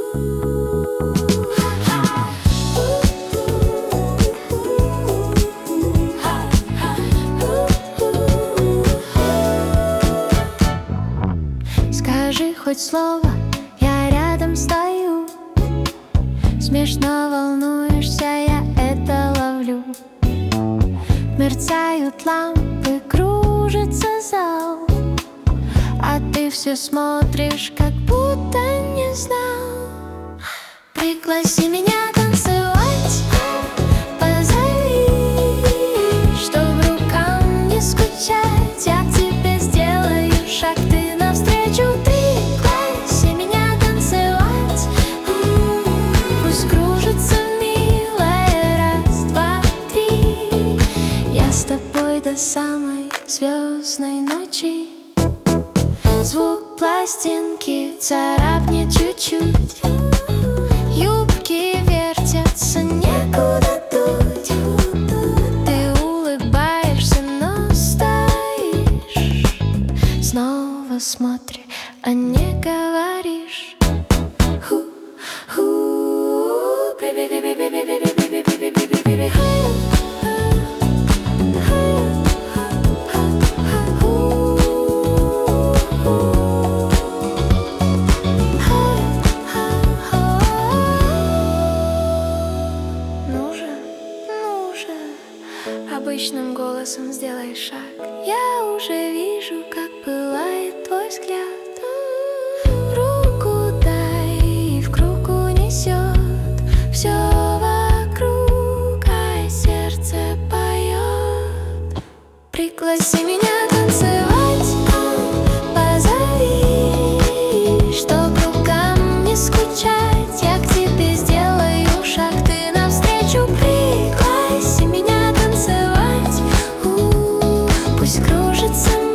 Скажи хоть слово, я рядом стою. Смешно волнуешься, я это ловлю. Мерцают лампы, кружится зал, а ты все смотришь, как будто не знал. Пригласи меня танцевать, позови, чтоб рукам не скучать. Я к тебе сделаю шаг, ты навстречу. Пригласи меня танцевать, пусть кружится милая. Раз, два, три, я с тобой до самой звездной ночи. Звук пластинки царапнет чуть-чуть, юбки вертятся, некуда дуть. Ты улыбаешься, но стоишь, снова смотришь, а не говоришь. Обычным голосом сделай шаг, я уже вижу, как пылает твой взгляд. Руку дай, и в круг унесет все вокруг, а сердце поет. Пригласи меня танцевать, позови, чтоб рукам не скучать. Я к тебе сделаю шаг, ты навстречу. Пригласи меня танцевать, пусть кружится